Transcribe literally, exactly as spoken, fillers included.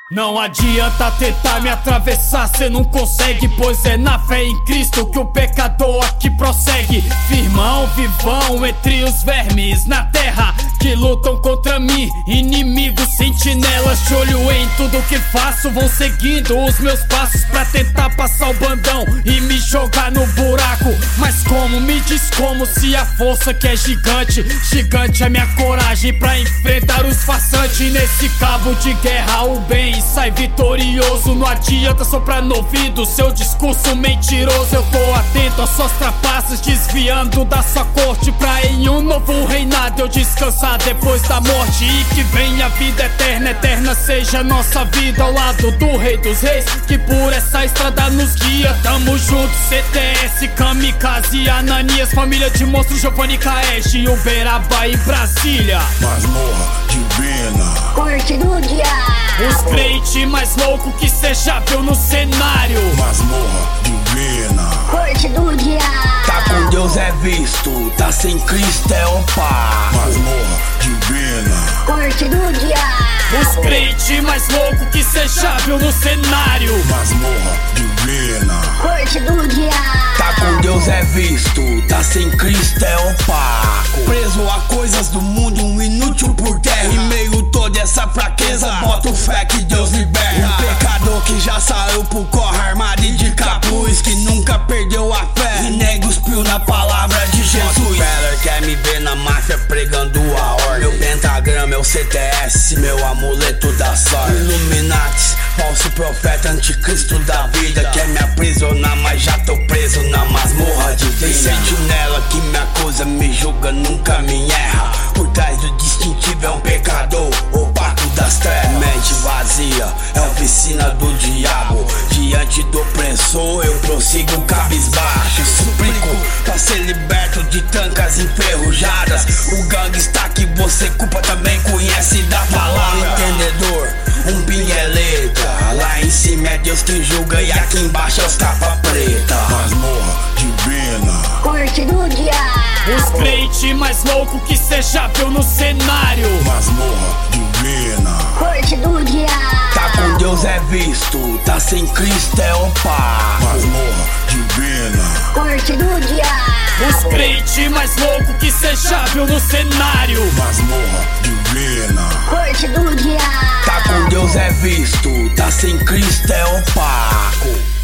Não adianta tentar me atravessar, cê não consegue, pois é na fé em Cristo que o pecador aqui prossegue. Firmão, vivão entre os vermes na terra que lutam contra mim, inimigos, sentinelas de olho em tudo que faço. Vão seguindo os meus passos pra tentar passar o bandão e me jogar no buraco. Mas como? Me diz como, se a força que é gigante, gigante é minha coragem pra enfrentar os façantes. Nesse cabo de guerra o bem sai vitorioso. Não adianta soprar no ouvido seu discurso mentiroso. Eu tô atento às suas trapaças, desviando da sua corte, pra em um novo reinado eu descansar depois da morte. E que venha a vida eterna, eterna seja nossa vida ao lado do Rei dos Reis, que por essa estrada nos guia. Tamo junto, C T S, Kamikaze, Ananias, família de monstros, Giovanni Cash, Uberaba e Brasília. Masmorra divina, corte do diabo, os crentes mais loucos que cê já viu no cenário. masmorra divina, corte do diabo. Tá com Deus é visto, tá sem Cristo é opaco. masmorra divina, corte do diabo. Os crentes mais loucos que cê já viu no cenário. masmorra divina, corte do diabo. Tá com Deus é visto, tá sem Cristo é opaco. Preso a coisas do mundo, um inútil por terra. Em meio toda essa fraqueza, boto fé que Deus liberta. Um pecador que já saiu pro corre armado e de capuz, que nunca perdeu a fé e nem cuspiu na palavra de Jesus. Beller quer me ver na máfia pregando a ordem. Meu pentagrama é o C T S, meu amuleto da sorte. Illuminati, falso profeta, anticristo da vida, quer me aprisionar, mas já tô preso na masmorra divina. Tem sentinela que me acusa, me julga, nunca me erra. Por trás do distintivo é um pecador, opaco das trevas. Mente vazia, é a oficina do diabo. Diante do opressor eu prossigo cabisbaixo. Suplico pra ser liberto de trancas enferrujadas. O gangsta que você culpa também conhece da palavra. Entendedor, um pingueleta. Lá em cima é Deus que julga e aqui embaixo é os capa preta. masmorra divina, corte do diabo. Os crentes mais loucos que cê já viu no cenário. masmorra divina, corte do diabo. Tá com Deus é visto, tá sem Cristo é opaco. masmorra divina, corte do diabo. Os crentes mais loucos que cê já viu no cenário. masmorra divina, corte do diabo. Tá com Deus é visto, tá sem Cristo é opaco.